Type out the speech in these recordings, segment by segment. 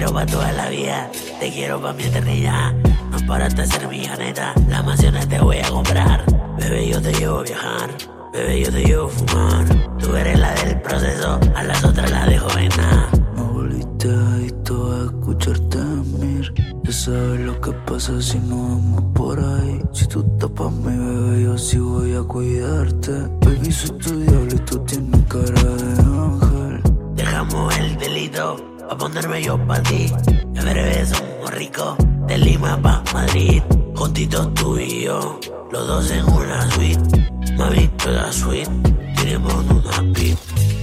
quiero pa' toda la vida, te quiero pa' mi eternidad. No paras de ser milloneta, las mansiones te voy a comprar. Bebé, yo te llevo a viajar, bebé, yo te llevo a fumar. Tú eres la del proceso, a las otras las dejo en nada. Me volviste adicto a escucharte gemir. Ya sabes lo que pasa si no vamos por ahí. Si tú estás pa' mi bebé, yo sí voy a cuidarte. Baby, soy tu diablo y tú tienes cara de ángel. Dejamos el delito pa' ponerme yo pa' ti. En breve somos ricos, de Lima pa' Madrid. Juntitos tú y yo, los dos en una suite. Mami, toda suite, tenemos una pip.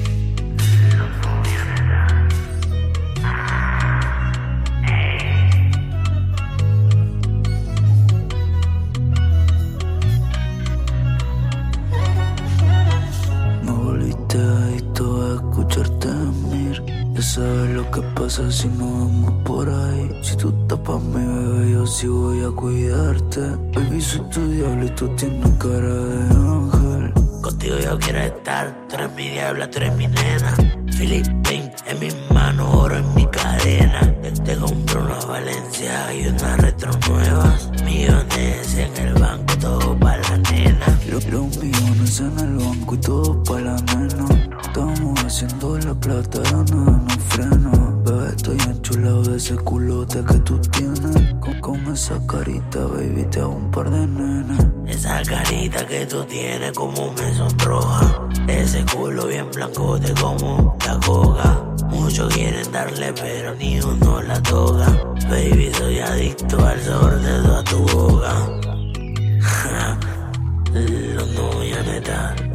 Me volviste adicto a escucharte gemir. Ya sabes lo que pasa si no vamos por ahí. Si tú estás pa' mi bebé, yo sí voy a cuidarte. Baby, soy tu diablo y tú tienes cara de ángel. Contigo yo quiero estar, tú eres mi diabla, tú eres mi nena. Philippine en mis manos, oro en mi cadena. Te compro una Valencia y unas retro nuevas. Millones en el banco, todo pa' la nena. Los millones en el banco y todo pa' la nena. Estamos haciendo la plata, ahora nada nos frena. Bebé, estoy enchulado de ese culote que tú tienes. Con esa carita, baby, te hago un par de nenas. Esa carita que tú tienes como me sonroja. Ese culo bien blanco te como la coca. Muchos quieren darle pero ni uno la toca. Baby, soy adicto al sabor de toda tu boca. Los no milloneta.